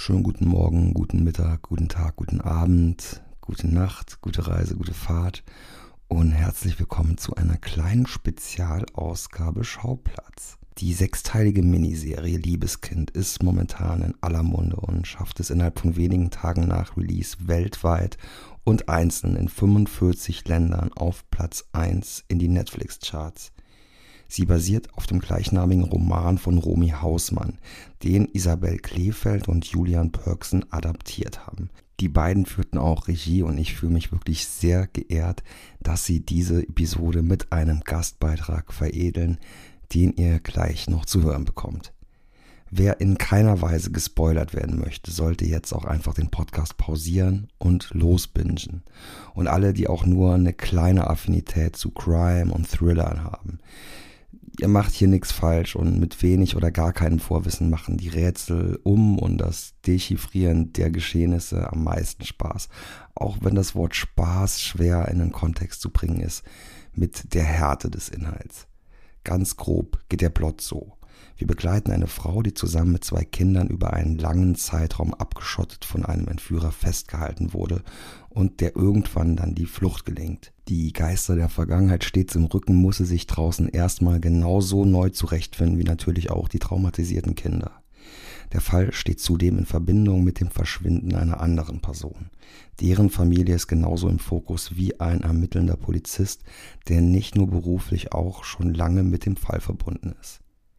Schönen guten Morgen, guten Mittag, guten Tag, guten Abend, gute Nacht, gute Reise, gute Fahrt und herzlich willkommen zu einer kleinen Spezialausgabe Schauplatz. Die 6-teilige Miniserie Liebeskind ist momentan in aller Munde und schafft es innerhalb von wenigen Tagen nach Release weltweit und einzeln in 45 Ländern auf Platz 1 in die Netflix-Charts. Sie basiert auf dem gleichnamigen Roman von Romy Hausmann, den Isabel Kleefeld und Julian Pörksen adaptiert haben. Die beiden führten auch Regie und ich fühle mich wirklich sehr geehrt, dass sie diese Episode mit einem Gastbeitrag veredeln, den ihr gleich noch zu hören bekommt. Wer in keiner Weise gespoilert werden möchte, sollte jetzt auch einfach den Podcast pausieren und losbingen. Und alle, die auch nur eine kleine Affinität zu Crime und Thrillern haben. Ihr macht hier nichts falsch und mit wenig oder gar keinem Vorwissen machen die Rätsel und das Dechiffrieren der Geschehnisse am meisten Spaß. Auch wenn das Wort Spaß schwer in den Kontext zu bringen ist mit der Härte des Inhalts. Ganz grob geht der Plot so. Wir begleiten eine Frau, die zusammen mit 2 Kindern über einen langen Zeitraum abgeschottet von einem Entführer festgehalten wurde und der irgendwann dann die Flucht gelingt. Die Geister der Vergangenheit stets im Rücken, muss sie sich draußen erstmal genauso neu zurechtfinden wie natürlich auch die traumatisierten Kinder. Der Fall steht zudem in Verbindung mit dem Verschwinden einer anderen Person. Deren Familie ist genauso im Fokus wie ein ermittelnder Polizist, der nicht nur beruflich auch schon lange mit dem Fall verbunden ist.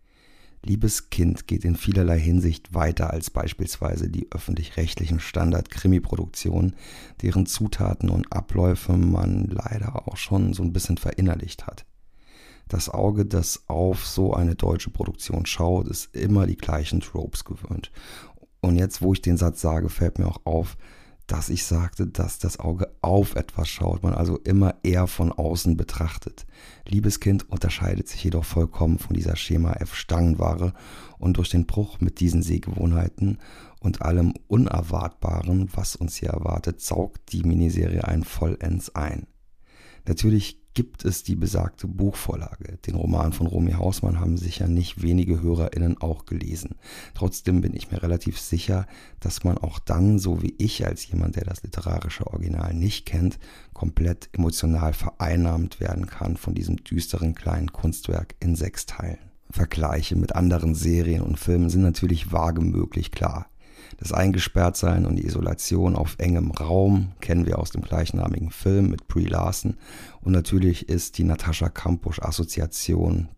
Liebeskind geht in vielerlei Hinsicht weiter als beispielsweise die öffentlich-rechtlichen Standard-Krimi-Produktionen, deren Zutaten und Abläufe man leider auch schon so ein bisschen verinnerlicht hat. Das Auge, das auf so eine deutsche Produktion schaut, ist immer die gleichen Tropes gewöhnt. Und jetzt, wo ich den Satz sage, fällt mir auch auf, dass ich sagte, dass das Auge auf etwas schaut, man also immer eher von außen betrachtet. Liebeskind unterscheidet sich jedoch vollkommen von dieser Schema F Stangenware und durch den Bruch mit diesen Sehgewohnheiten und allem Unerwartbaren, was uns hier erwartet, saugt die Miniserie einen vollends ein. Natürlich gibt es die besagte Buchvorlage. Den Roman von Romy Hausmann haben sicher nicht wenige HörerInnen auch gelesen. Trotzdem bin ich mir relativ sicher, dass man auch dann, so wie ich als jemand, der das literarische Original nicht kennt, komplett emotional vereinnahmt werden kann von diesem düsteren kleinen Kunstwerk in 6 Teilen. Vergleiche mit anderen Serien und Filmen sind natürlich vage möglich, klar. Das Eingesperrtsein und die Isolation auf engem Raum kennen wir aus dem gleichnamigen Film mit Brie Larson und natürlich ist die Natascha Kampusch-Assoziation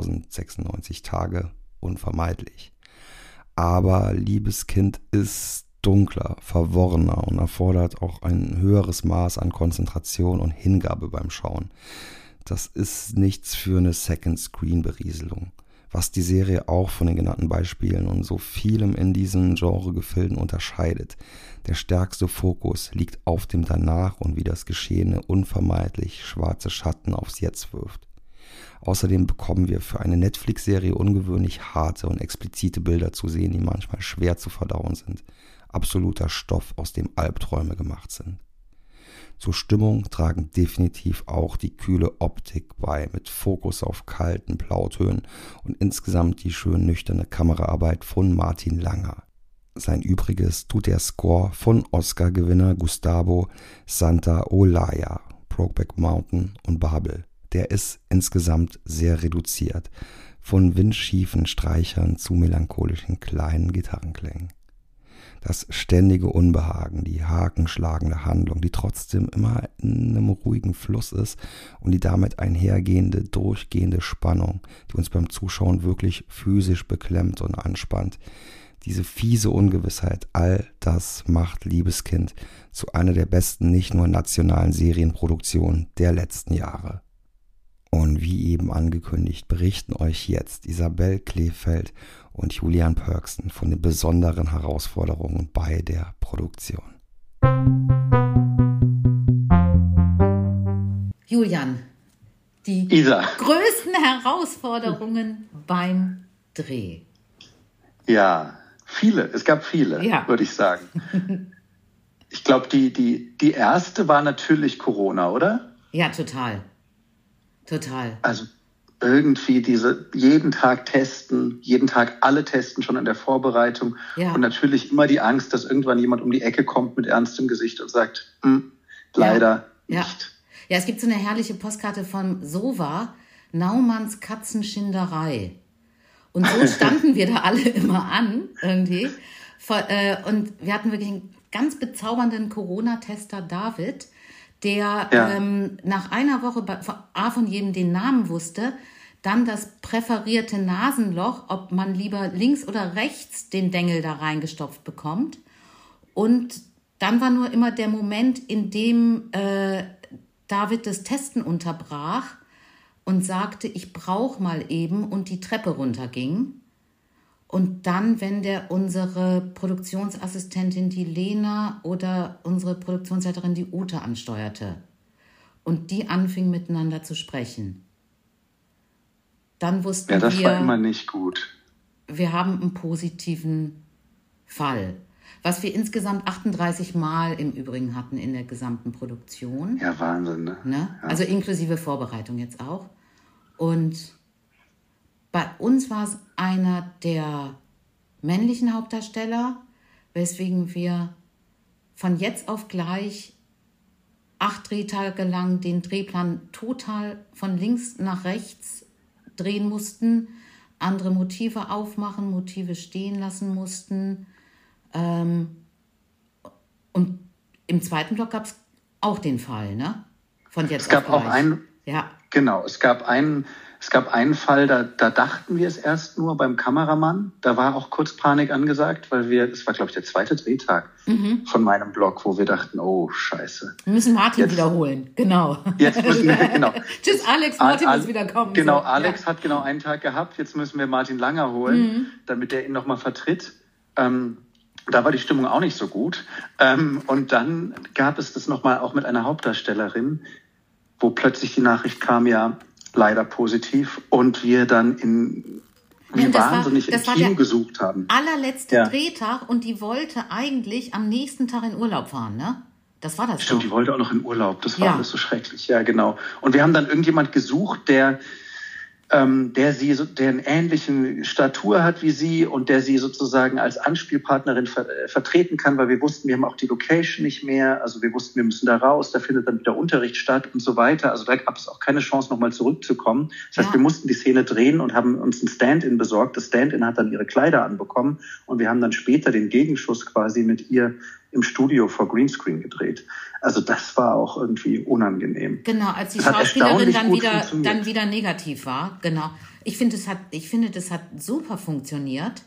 3096 Tage unvermeidlich. Aber Liebeskind ist dunkler, verworrener und erfordert auch ein höheres Maß an Konzentration und Hingabe beim Schauen. Das ist nichts für eine Second-Screen-Berieselung. Was die Serie auch von den genannten Beispielen und so vielem in diesem Genre-Gefilden unterscheidet. Der stärkste Fokus liegt auf dem Danach und wie das Geschehene unvermeidlich schwarze Schatten aufs Jetzt wirft. Außerdem bekommen wir für eine Netflix-Serie ungewöhnlich harte und explizite Bilder zu sehen, die manchmal schwer zu verdauen sind. Absoluter Stoff, aus dem Albträume gemacht sind. Zur Stimmung tragen definitiv auch die kühle Optik bei, mit Fokus auf kalten Blautönen und insgesamt die schön nüchterne Kameraarbeit von Martin Langer. Sein Übriges tut der Score von Oscar-Gewinner Gustavo Santaolalla, Brokeback Mountain und Babel. Der ist insgesamt sehr reduziert, von windschiefen Streichern zu melancholischen kleinen Gitarrenklängen. Das ständige Unbehagen, die hakenschlagende Handlung, die trotzdem immer in einem ruhigen Fluss ist und die damit einhergehende, durchgehende Spannung, die uns beim Zuschauen wirklich physisch beklemmt und anspannt. Diese fiese Ungewissheit, all das macht Liebeskind zu einer der besten nicht nur nationalen Serienproduktionen der letzten Jahre. Und wie eben angekündigt, berichten euch jetzt Isabel Kleefeld und Julian Pörksen von den besonderen Herausforderungen bei der Produktion. Julian, die größten Herausforderungen beim Dreh. Ja, viele. Es gab viele, würde ich sagen. Ich glaube, die erste war natürlich Corona, oder? Ja, total. Total. Also irgendwie jeden Tag testen, jeden Tag alle testen, schon in der Vorbereitung. Ja. Und natürlich immer die Angst, dass irgendwann jemand um die Ecke kommt mit ernstem Gesicht und sagt, leider nicht. Ja, es gibt so eine herrliche Postkarte von Sova, Naumanns Katzenschinderei. Und so standen wir da alle immer an, irgendwie. Und wir hatten wirklich einen ganz bezaubernden Corona-Tester, David, der nach einer Woche von jedem den Namen wusste, dann das präferierte Nasenloch, ob man lieber links oder rechts den Dengel da reingestopft bekommt. Und dann war nur immer der Moment, in dem David das Testen unterbrach und sagte, ich brauche mal eben, und die Treppe runterging. Und dann, wenn unsere Produktionsassistentin, die Lena, oder unsere Produktionsleiterin, die Ute, ansteuerte und die anfing miteinander zu sprechen, dann wussten wir... das war immer nicht gut. Wir haben einen positiven Fall. Was wir insgesamt 38 Mal im Übrigen hatten in der gesamten Produktion. Ja, Wahnsinn, ne? Ja. Also inklusive Vorbereitung jetzt auch. Und bei uns war es einer der männlichen Hauptdarsteller, weswegen wir von jetzt auf gleich 8 Drehtage lang den Drehplan total von links nach rechts drehen mussten, andere Motive aufmachen, Motive stehen lassen mussten. Und im zweiten Block gab es auch den Fall, ne? Von jetzt auf gleich. Auch einen. Ja. Genau, es gab einen Fall, da dachten wir es erst nur beim Kameramann. Da war auch kurz Panik angesagt, weil das war, glaube ich, der zweite Drehtag von meinem Blog, wo wir dachten, oh, scheiße. Wir müssen Martin wiederholen, genau. Jetzt müssen wir, genau. Tschüss, Alex, Martin muss wieder kommen. Genau, so. Alex hat genau einen Tag gehabt, jetzt müssen wir Martin Langer holen, damit der ihn nochmal vertritt. Da war die Stimmung auch nicht so gut. Und dann gab es das nochmal auch mit einer Hauptdarstellerin, wo plötzlich die Nachricht kam, ja, leider positiv, und wir dann im Team gesucht haben. Allerletzte Drehtag, und die wollte eigentlich am nächsten Tag in Urlaub fahren, ne? Das war das. Stimmt, die wollte auch noch in Urlaub. Das war alles so schrecklich. Ja, genau. Und wir haben dann irgendjemand gesucht, der eine ähnlichen Statur hat wie sie und der sie sozusagen als Anspielpartnerin vertreten kann, weil wir wussten, wir haben auch die Location nicht mehr, also wir wussten, wir müssen da raus, da findet dann wieder Unterricht statt und so weiter. Also da gab es auch keine Chance, nochmal zurückzukommen. Das heißt, wir mussten die Szene drehen und haben uns ein Stand-in besorgt. Das Stand-in hat dann ihre Kleider anbekommen und wir haben dann später den Gegenschuss quasi mit ihr im Studio vor Greenscreen gedreht. Also das war auch irgendwie unangenehm. Genau, als die Schauspielerin dann wieder negativ war. Genau. Ich finde, das hat super funktioniert.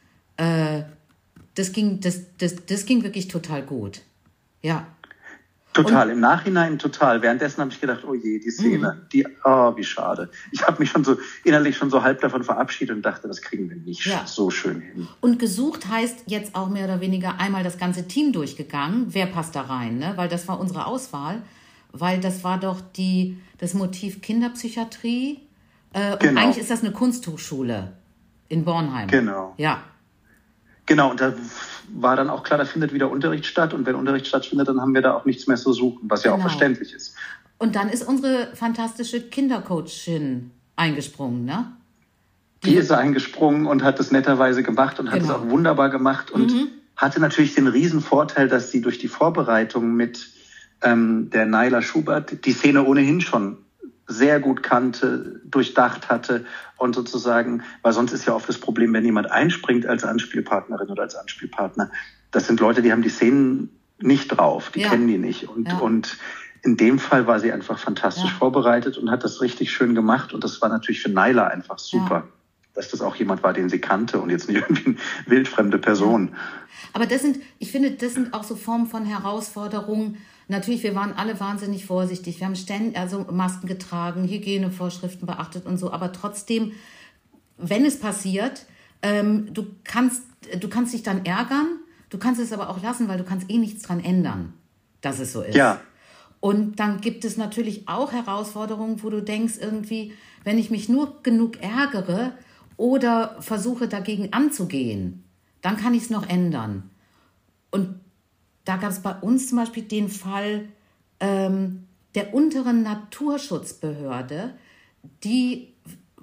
Das ging wirklich total gut. Ja. Total, im Nachhinein total. Währenddessen habe ich gedacht, oh je, die Szene, wie schade. Ich habe mich innerlich schon so halb davon verabschiedet und dachte, das kriegen wir nicht so schön hin. Und gesucht heißt jetzt auch mehr oder weniger einmal das ganze Team durchgegangen. Wer passt da rein, ne? Weil das war unsere Auswahl. Weil das war doch das Motiv Kinderpsychiatrie. Und eigentlich ist das eine Kunsthochschule in Bornheim. Genau. Ja. Genau, und da war dann auch klar, da findet wieder Unterricht statt. Und wenn Unterricht stattfindet, dann haben wir da auch nichts mehr zu suchen, was ja auch verständlich ist. Und dann ist unsere fantastische Kindercoachin eingesprungen, ne? Die ist eingesprungen und hat das netterweise gemacht und hat es auch wunderbar gemacht und hatte natürlich den riesen Vorteil, dass sie durch die Vorbereitung mit der Naila Schubert die Szene ohnehin schon sehr gut kannte, durchdacht hatte und sozusagen, weil sonst ist ja oft das Problem, wenn jemand einspringt als Anspielpartnerin oder als Anspielpartner, das sind Leute, die haben die Szenen nicht drauf, die kennen die nicht und in dem Fall war sie einfach fantastisch vorbereitet und hat das richtig schön gemacht und das war natürlich für Naila einfach super, dass das auch jemand war, den sie kannte und jetzt nicht irgendwie eine wildfremde Person. Ja. Aber ich finde, das sind auch so Formen von Herausforderungen. Natürlich, wir waren alle wahnsinnig vorsichtig. Wir haben ständig Masken getragen, Hygienevorschriften beachtet und so. Aber trotzdem, wenn es passiert, du kannst dich dann ärgern. Du kannst es aber auch lassen, weil du kannst nichts dran ändern, dass es so ist. Ja. Und dann gibt es natürlich auch Herausforderungen, wo du denkst irgendwie, wenn ich mich nur genug ärgere oder versuche dagegen anzugehen, dann kann ich es noch ändern. Und da gab es bei uns zum Beispiel den Fall der unteren Naturschutzbehörde, die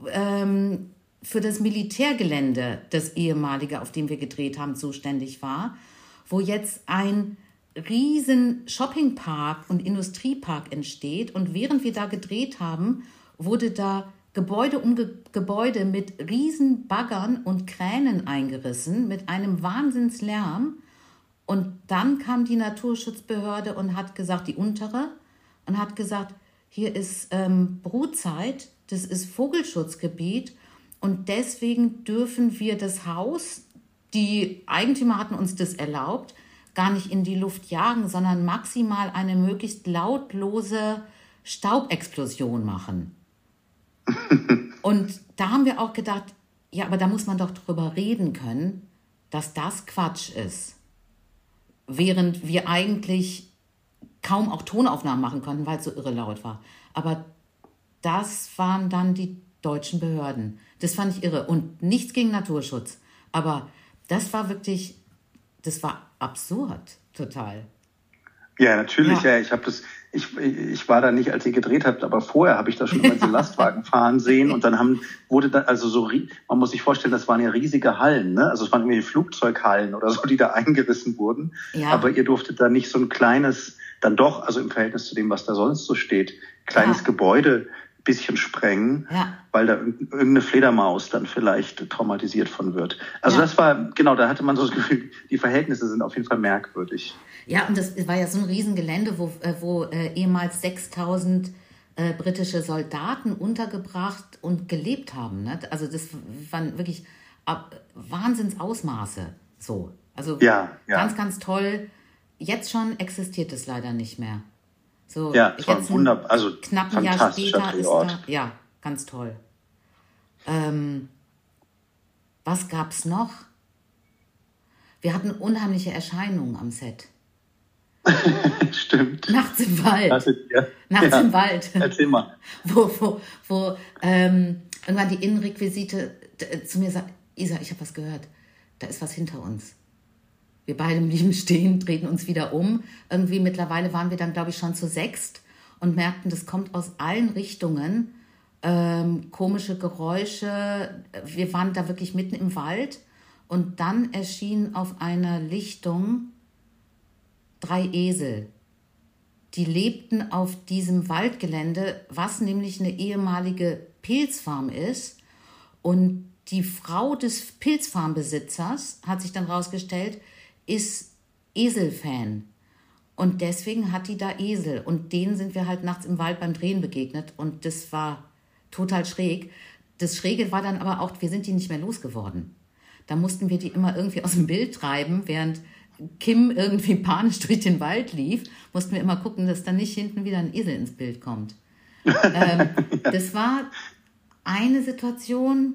für das Militärgelände, das ehemalige, auf dem wir gedreht haben, zuständig war, wo jetzt ein riesen Shoppingpark und Industriepark entsteht. Und während wir da gedreht haben, wurde da Gebäude um Gebäude mit riesen Baggern und Kränen eingerissen, mit einem Wahnsinnslärm. Und dann kam die Naturschutzbehörde und hat gesagt, die untere, und hat gesagt, hier ist Brutzeit, das ist Vogelschutzgebiet und deswegen dürfen wir das Haus, die Eigentümer hatten uns das erlaubt, gar nicht in die Luft jagen, sondern maximal eine möglichst lautlose Staubexplosion machen. Und da haben wir auch gedacht, ja, aber da muss man doch drüber reden können, dass das Quatsch ist. Während wir eigentlich kaum auch Tonaufnahmen machen konnten, weil es so irre laut war. Aber das waren dann die deutschen Behörden. Das fand ich irre. Und nichts gegen Naturschutz. Aber das war wirklich, das war absurd, total. Ja, natürlich. Ja. Ich war da nicht, als ihr gedreht habt, aber vorher habe ich da schon immer diese Lastwagen fahren sehen und dann wurde da, also so, man muss sich vorstellen, das waren ja riesige Hallen, ne? Also es waren irgendwie Flugzeughallen oder so, die da eingerissen wurden. Ja. Aber ihr durftet da nicht so ein kleines, dann doch, also im Verhältnis zu dem, was da sonst so steht, kleines Gebäude ein bisschen sprengen, weil da irgendeine Fledermaus dann vielleicht traumatisiert von wird. Also das war, genau, da hatte man so das Gefühl, die Verhältnisse sind auf jeden Fall merkwürdig. Ja, und das war ja so ein Riesengelände, wo ehemals 6.000 britische Soldaten untergebracht und gelebt haben. Ne? Also das waren wirklich Wahnsinnsausmaße. So. Also ganz, ganz toll. Jetzt schon existiert es leider nicht mehr. So, ja, es war wunderbar. Also knapp ein Jahr später ist da. Ja, ganz toll. Was gab's noch? Wir hatten unheimliche Erscheinungen am Set. Stimmt. Nachts im Wald. Nachts im Wald. Erzähl mal. Wo irgendwann die Innenrequisite zu mir sagt, Isa, ich habe was gehört. Da ist was hinter uns. Wir beide blieben stehen, drehten uns wieder um. Irgendwie mittlerweile waren wir dann, glaube ich, schon zu 6 und merkten, das kommt aus allen Richtungen. Komische Geräusche. Wir waren da wirklich mitten im Wald. Und dann erschienen auf einer Lichtung 3 Esel. Die lebten auf diesem Waldgelände, was nämlich eine ehemalige Pilzfarm ist. Und die Frau des Pilzfarmbesitzers, hat sich dann rausgestellt, ist Eselfan. Und deswegen hat die da Esel. Und denen sind wir halt nachts im Wald beim Drehen begegnet. Und das war total schräg. Das Schräge war dann aber auch, wir sind die nicht mehr losgeworden. Da mussten wir die immer irgendwie aus dem Bild treiben, während Kim irgendwie panisch durch den Wald lief, mussten wir immer gucken, dass dann nicht hinten wieder ein Esel ins Bild kommt. Das war eine Situation.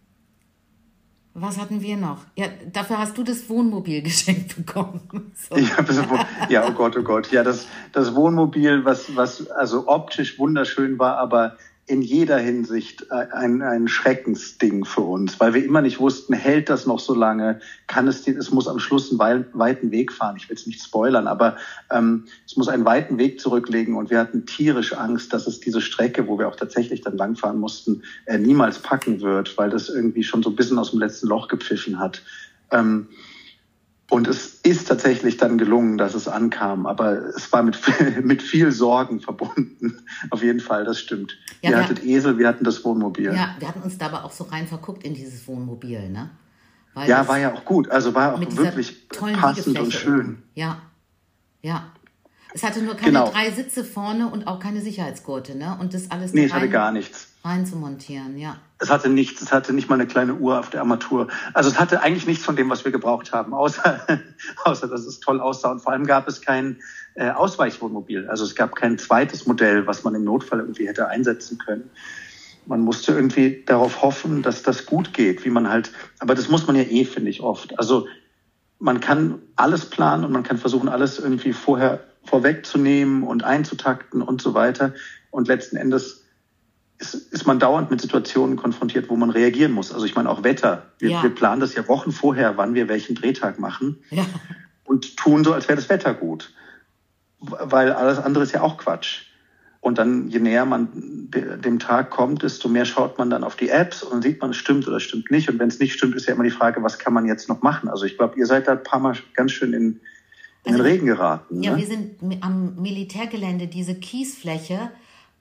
Was hatten wir noch? Ja, dafür hast du das Wohnmobil geschenkt bekommen. So. Ja, oh Gott. Ja, das Wohnmobil, was also optisch wunderschön war, aber in jeder Hinsicht ein Schreckensding für uns, weil wir immer nicht wussten, hält das noch so lange, es muss am Schluss einen weiten Weg fahren. Ich will es nicht spoilern, aber es muss einen weiten Weg zurücklegen und wir hatten tierisch Angst, dass es diese Strecke, wo wir auch tatsächlich dann langfahren mussten, niemals packen wird, weil das irgendwie schon so ein bisschen aus dem letzten Loch gepfiffen hat. Und es ist tatsächlich dann gelungen, dass es ankam, aber es war mit viel Sorgen verbunden. Auf jeden Fall, das stimmt. Ja, ihr hattet Esel, wir hatten das Wohnmobil. Ja, wir hatten uns da aber auch so rein verguckt in dieses Wohnmobil, ne? Weil ja, war ja auch gut. Also war auch wirklich passend und schön. Ja. Es hatte nur keine 3 Sitze vorne und auch keine Sicherheitsgurte, ne? Und das alles es hatte gar nichts. Rein zu montieren, ja. Es hatte nichts, es hatte nicht mal eine kleine Uhr auf der Armatur. Also es hatte eigentlich nichts von dem, was wir gebraucht haben, außer dass es toll aussah. Und vor allem gab es kein Ausweichwohnmobil. Also es gab kein zweites Modell, was man im Notfall irgendwie hätte einsetzen können. Man musste irgendwie darauf hoffen, dass das gut geht, aber das muss man ja finde ich oft. Also man kann alles planen und man kann versuchen, alles irgendwie vorwegzunehmen und einzutakten und so weiter. Und letzten Endes ist man dauernd mit Situationen konfrontiert, wo man reagieren muss. Also ich meine auch Wetter. Wir planen das ja Wochen vorher, wann wir welchen Drehtag machen und tun so, als wäre das Wetter gut. Weil alles andere ist ja auch Quatsch. Und dann, je näher man dem Tag kommt, desto mehr schaut man dann auf die Apps und dann sieht man, es stimmt oder stimmt nicht. Und wenn es nicht stimmt, ist ja immer die Frage, was kann man jetzt noch machen? Also ich glaube, ihr seid da ein paar Mal ganz schön in den Regen geraten. Ja, ne? wir sind am Militärgelände, diese Kiesfläche,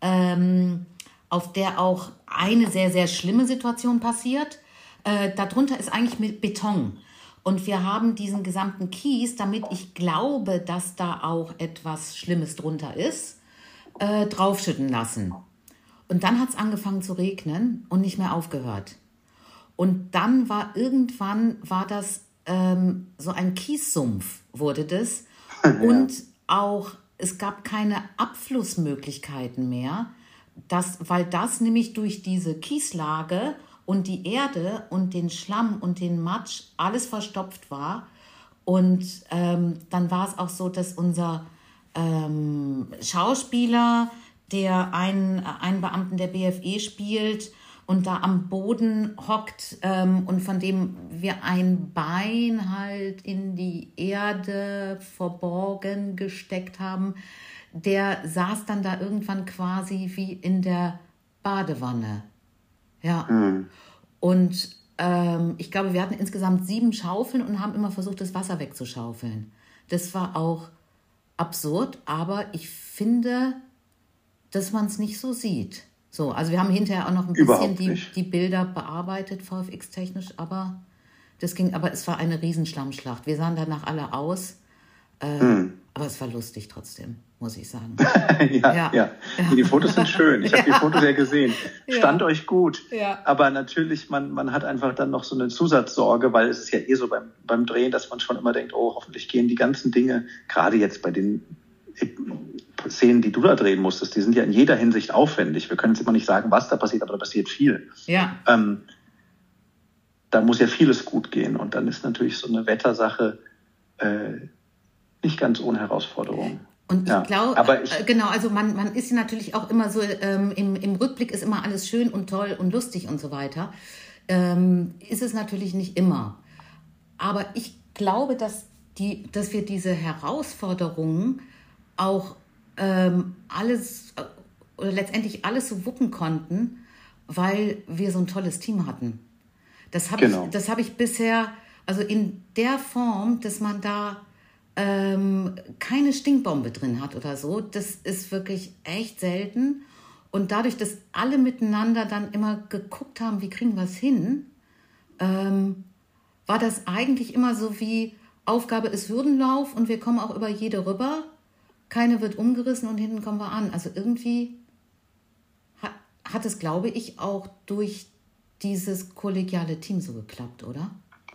auf der auch eine sehr, sehr schlimme Situation passiert. Darunter ist eigentlich mit Beton. Und wir haben diesen gesamten Kies, damit ich glaube, dass da auch etwas Schlimmes drunter ist, draufschütten lassen. Und dann hat es angefangen zu regnen und nicht mehr aufgehört. Und dann war das so ein Kiessumpf, wurde das. Ja. Und auch, es gab keine Abflussmöglichkeiten mehr, weil das nämlich durch diese Kieslage und die Erde und den Schlamm und den Matsch alles verstopft war. Und dann war es auch so, dass unser Schauspieler, der einen Beamten der BFE spielt und da am Boden hockt und von dem wir ein Bein halt in die Erde verborgen gesteckt haben, der saß dann da irgendwann quasi wie in der Badewanne. Ja. Mhm. Und ich glaube, wir hatten insgesamt 7 Schaufeln und haben immer versucht, das Wasser wegzuschaufeln. Das war auch absurd, aber ich finde, dass man es nicht so sieht. So, also wir haben hinterher auch noch ein bisschen die Bilder bearbeitet, VFX-technisch, aber es war eine Riesenschlammschlacht. Wir sahen danach alle aus, aber es war lustig trotzdem, muss ich sagen. ja. Die Fotos sind schön. Ich habe die Fotos ja gesehen. Stand euch gut. Ja. Aber natürlich, man hat einfach dann noch so eine Zusatzsorge, weil es ist ja so beim Drehen, dass man schon immer denkt, oh, hoffentlich gehen die ganzen Dinge, gerade jetzt bei den Szenen, die du da drehen musstest, die sind ja in jeder Hinsicht aufwendig. Wir können jetzt immer nicht sagen, was da passiert, aber da passiert viel. Ja. Da muss ja vieles gut gehen. Und dann ist natürlich so eine Wettersache nicht ganz ohne Herausforderung. Und ich glaube, genau, also man ist natürlich auch immer so, im Rückblick ist immer alles schön und toll und lustig und so weiter. Ist es natürlich nicht immer. Aber ich glaube, dass wir diese Herausforderungen auch letztendlich alles so wuppen konnten, weil wir so ein tolles Team hatten. Das habe ich bisher, also in der Form, dass man da keine Stinkbombe drin hat oder so, das ist wirklich echt selten. Und dadurch, dass alle miteinander dann immer geguckt haben, wie kriegen wir es hin, war das eigentlich immer so wie, Aufgabe ist Hürdenlauf und wir kommen auch über jede rüber. Keine wird umgerissen und hinten kommen wir an. Also irgendwie hat es, glaube ich, auch durch dieses kollegiale Team so geklappt, oder?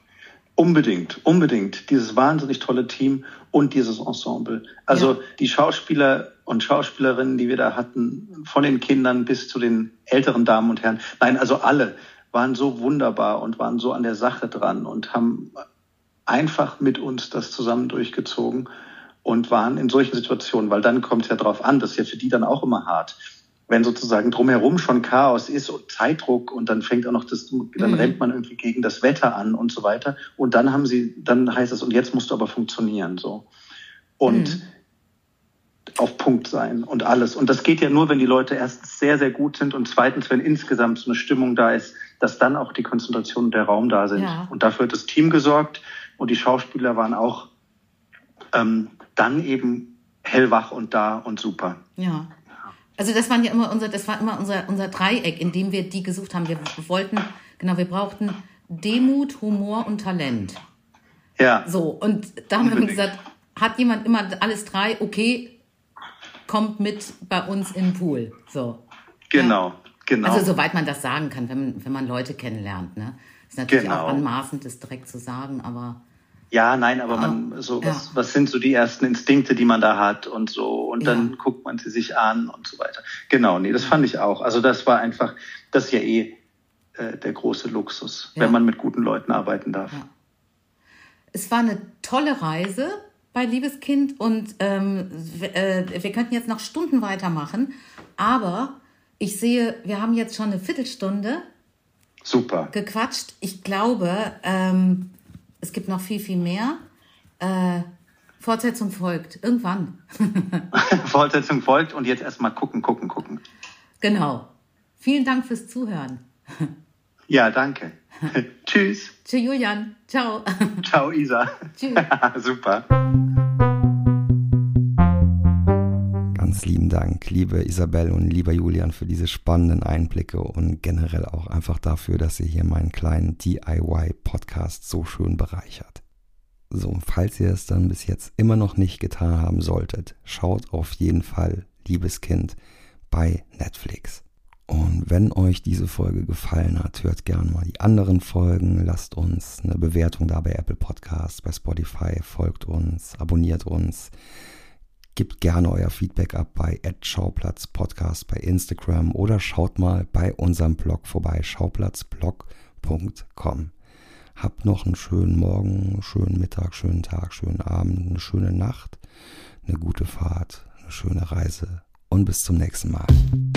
Unbedingt. Dieses wahnsinnig tolle Team und dieses Ensemble. Also die Schauspieler und Schauspielerinnen, die wir da hatten, von den Kindern bis zu den älteren Damen und Herren. Nein, also alle waren so wunderbar und waren so an der Sache dran und haben einfach mit uns das zusammen durchgezogen und waren in solchen Situationen, weil dann kommt es ja drauf an, das ist ja für die dann auch immer hart. Wenn sozusagen drumherum schon Chaos ist und Zeitdruck und dann fängt auch noch dann rennt man irgendwie gegen das Wetter an und so weiter. Und dann heißt es, und jetzt musst du aber funktionieren, so. Und auf Punkt sein und alles. Und das geht ja nur, wenn die Leute erstens sehr, sehr gut sind und zweitens, wenn insgesamt so eine Stimmung da ist, dass dann auch die Konzentration und der Raum da sind. Ja. Und dafür hat das Team gesorgt und die Schauspieler waren auch dann eben hellwach und da und super. Ja. Also das war immer unser Dreieck, in dem wir die gesucht haben. Wir brauchten Demut, Humor und Talent. Ja. So, und da haben wir gesagt, hat jemand immer alles 3, okay, kommt mit bei uns in den Pool. So. Genau. Also soweit man das sagen kann, wenn man Leute kennenlernt. Ne? Ist natürlich auch anmaßend, das direkt zu sagen, aber... Ja, nein, aber was sind so die ersten Instinkte, die man da hat und so, und dann guckt man sie sich an und so weiter. Genau, das fand ich auch. Also das war einfach, das ist ja der große Luxus, wenn man mit guten Leuten arbeiten darf. Ja. Es war eine tolle Reise bei Liebeskind und wir könnten jetzt noch Stunden weitermachen, aber ich sehe, wir haben jetzt schon eine Viertelstunde gequatscht. Ich glaube, es gibt noch viel, viel mehr. Fortsetzung folgt. Irgendwann. Fortsetzung folgt und jetzt erstmal gucken. Genau. Vielen Dank fürs Zuhören. Ja, danke. Tschüss. Tschüss, Julian. Ciao. Ciao, Isa. Tschüss. Super. Ganz lieben Dank, liebe Isabel und lieber Julian, für diese spannenden Einblicke und generell auch einfach dafür, dass ihr hier meinen kleinen DIY-Podcast so schön bereichert. So, falls ihr es dann bis jetzt immer noch nicht getan haben solltet, schaut auf jeden Fall, liebes Kind, bei Netflix. Und wenn euch diese Folge gefallen hat, hört gerne mal die anderen Folgen, lasst uns eine Bewertung da bei Apple Podcasts, bei Spotify, folgt uns, abonniert uns, gebt gerne euer Feedback ab bei @schauplatzpodcast bei Instagram oder schaut mal bei unserem Blog vorbei, schauplatzblog.com. Habt noch einen schönen Morgen, schönen Mittag, schönen Tag, schönen Abend, eine schöne Nacht, eine gute Fahrt, eine schöne Reise und bis zum nächsten Mal.